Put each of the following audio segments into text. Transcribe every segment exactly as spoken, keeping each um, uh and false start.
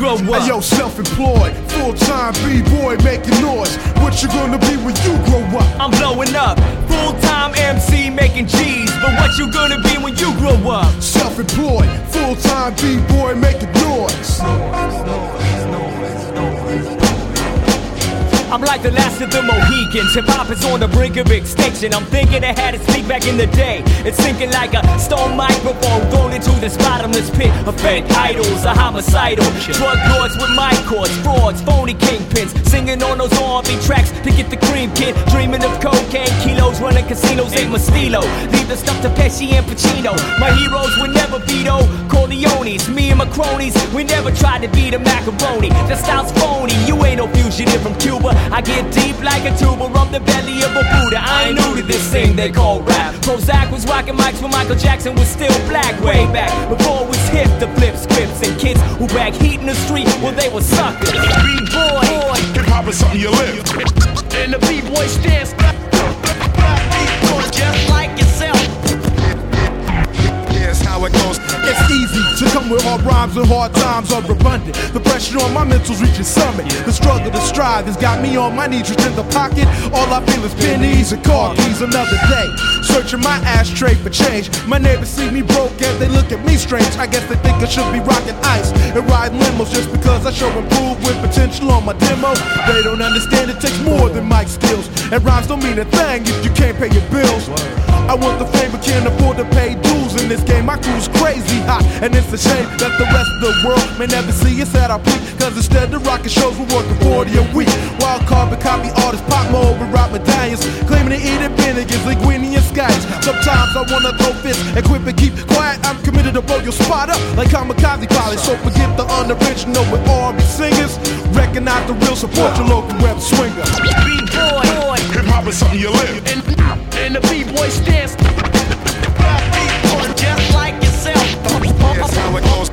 grow up? Hey yo, self-employed, full-time b-boy making noise. What you gonna be when you grow up? I'm blowing up, full-time M C making G's. But what you gonna be when you grow up? Self-employed, full-time b-boy making noise. I'm like the last of the Mohicans. Hip-hop is on the brink of extinction. I'm thinking I had to speak back in the day. It's sinking like a stone microphone thrown into this bottomless pit of fake idols, a homicidal drug lords with mic cords, frauds, phony kingpins, singing on those R and B tracks to get the cream, kid. Dreaming of cocaine kilos, running casinos, ain't my stilo. Leave the stuff to Pesci and Pacino. My heroes would never be though Corleones. Me and my cronies, we never tried to be the macaroni. The style's phony, you ain't no fugitive from Cuba. I get deep like a tuba from the belly of a Buddha. I ain't new to this thing they call rap. Prozac was rocking mics when Michael Jackson was still black. Way back before it was hip to flip scripts. And kids who back heat in the street, well they were suckers. B-boy, hip-hop is something you live. and the B-boy stands B-boy just like yourself. Here's how it goes. It's easy to come with hard rhymes and hard times are abundant. The pressure on my mental's reaching summit. The struggle to strive has got me on my knees, just in the pocket. All I feel is pennies and car keys. Another day, searching my ashtray for change. My neighbors see me broke and they look at me strange. I guess they think I should be rocking ice and riding limos just because I show improve with potential on my demo. They don't understand it takes more than mic skills, and rhymes don't mean a thing if you can't pay your bills. I want the fame but can't afford to pay dues. In this game my crew's crazy hot, and it's a shame that the rest of the world may never see us at our peak. Cause instead of rocking shows we're working forty a week. Wild carbon copy artists pop more and rock medallions, claiming to eat it vinegars, linguine and skies. Sometimes I wanna throw fists and quit and keep quiet. I'm committed to blow your spot up like kamikaze pilots. So forget the unoriginal with R and B singers. Recognize the real, support your local web swinger. B-boy, Hip-hop is something you live. and, and the B-boy stands B-boy just like yourself. Here's how it goes.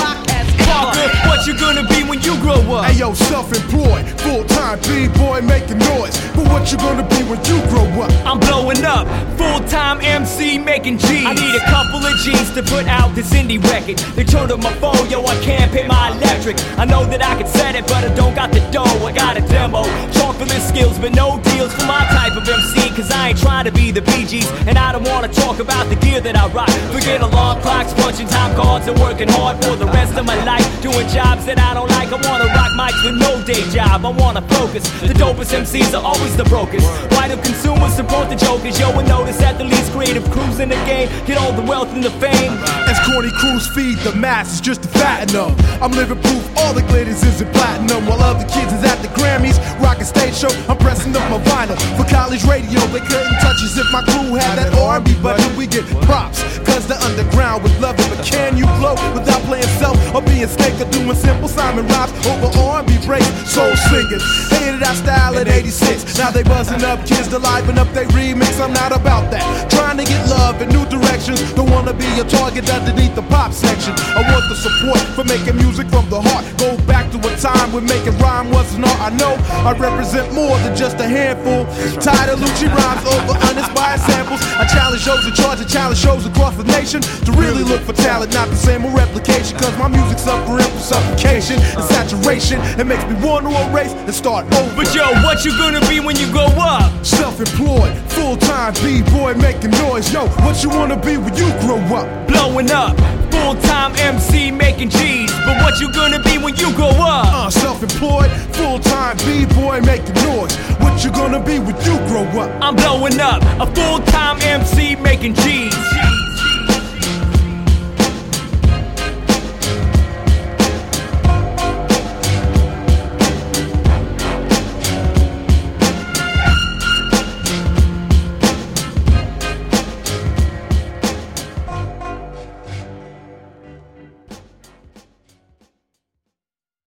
Parker, what you gonna be when you grow up? Hey yo, self-employed, full-time b-boy making noise. But what you gonna be when you grow up? I'm blowing up, full-time M C making G's. I need a couple of G's to put out this indie record. They turned on my phone, yo, I can't pay my electric. I know that I can set it, but I don't got the dough. I got a demo, chocolate skills, but no deals for my type of M C. Cause I ain't trying to be the Bee Gees, and I don't wanna talk about the gear that I rock. Forget alarm clocks, punching time cards, and working hard for the rest of my life. Doing jobs that I don't like. I wanna rock mics with no day job. I wanna focus. The dopest M Cs are always the brokest. Why do consumers support the jokers? Yo, and notice that the least creative crews in the game get all the wealth and the fame. As corny crews feed the masses just to fatten them. I'm living proof all the glitters is in platinum, while other kids is at the Grammys rocking stage show. I'm pressing up my vinyl for college radio. They couldn't touch us if my crew had that R and B budget. We get props cause the underground would love it. But can you blow without playing self or being snake or doing simple Simon rhymes over R and B breaks? Soul singers hated our style at eighty-six. Now they buzzing up kids to liven up they remix. I'm not about that. Trying to get love in new directions. Don't wanna be a target underneath the pop section. I want the support for making music from the heart. Go back to a time when making rhyme wasn't art. I know I represent more than just a handful. Tired of Lucci rhymes over uninspired samples. I challenge shows in charge, I challenge shows across the nation to really look for talent, not the same old replication. Cause my music's suffering from suffocation and saturation. It makes me want to erase and start over. But yo, what you gonna be when you grow up? Self-employed, full-time b-boy making noise. Yo, what you wanna be when you grow up? Blowing up, full-time M C making G's. But what you gonna be when you grow up? Uh, self-employed, full-time b-boy making noise. What you gonna be when you grow up? I'm blowing up, a full-time M C making G's.